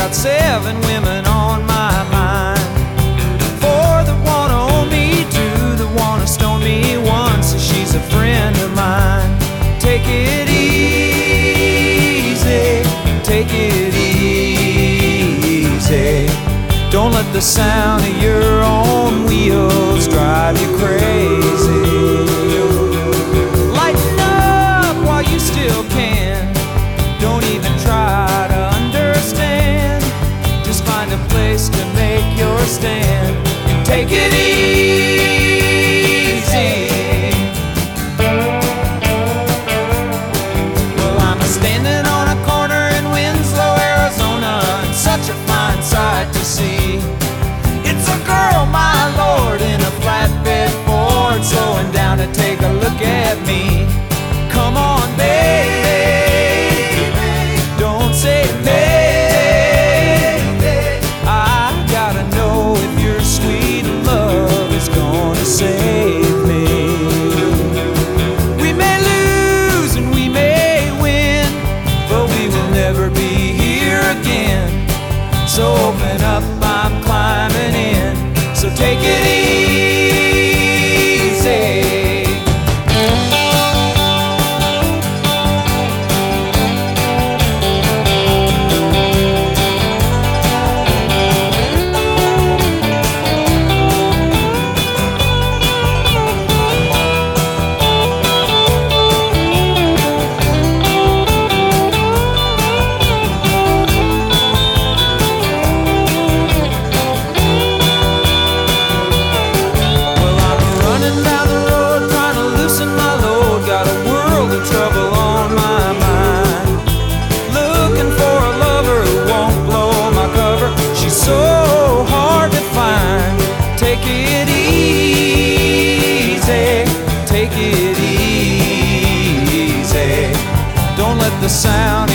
got 7 women on my mind. 4 that wanna own me, 2 that wanna stone me, 1 says she's a friend of mine. Take it easy, take it easy. Don't let the sound of your own wheels drive you crazy. Lighten up while you still can. Don't even try to understand. Just find a place to make your stand and take it easy. Well, I'm standing on a corner in Winslow, Arizona, and such a fine sight to see. It's a girl, my lord, in a flatbed Ford, slowing down to take a look at me. Come on, baby, don't say maybe. I gotta know if your sweet love is gonna save me. We may lose and we may win, but we will never be here again. So open up, I'm climbing in. So take it easy. Take it easy. Don't let the sound